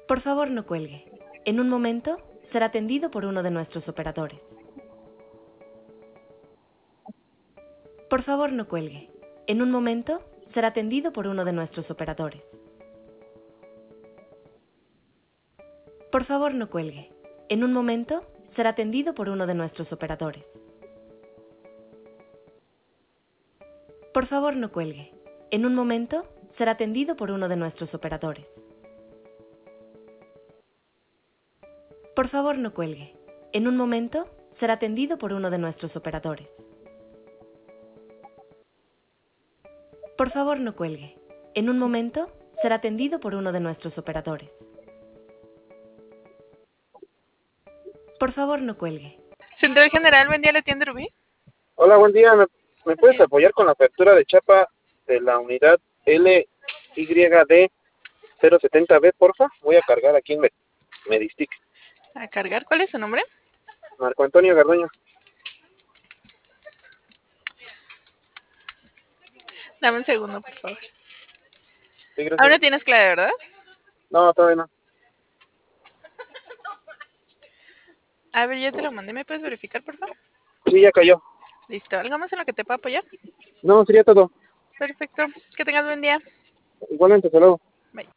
Por favor, no cuelgue. En un momento será atendido por uno de nuestros operadores. Por favor, no cuelgue. En un momento será atendido por uno de nuestros operadores. Por favor, no cuelgue. En un momento será atendido por uno de nuestros operadores. Por favor, no cuelgue. En un momento será atendido por uno de nuestros operadores. Por favor, no cuelgue. En un momento será atendido por uno de nuestros operadores. Por favor, no cuelgue. En un momento será atendido por uno de nuestros operadores. Por favor, no cuelgue. Central General, buen día, ¿le atiende Rubí? Hola, buen día. ¿Me puedes apoyar con la apertura de chapa de la unidad LYD 070B, porfa? Voy a cargar aquí en Medistic. A cargar, ¿cuál es su nombre? Marco Antonio Garduño. Dame un segundo, por favor. Sí, gracias. Aún no tienes clave, ¿verdad? No, todavía no. A ver, ya te lo mandé, ¿me puedes verificar, por favor? Sí, ya cayó. Listo, ¿algo más en lo que te pueda apoyar? No, sería todo. Perfecto, que tengas buen día. Igualmente, hasta luego.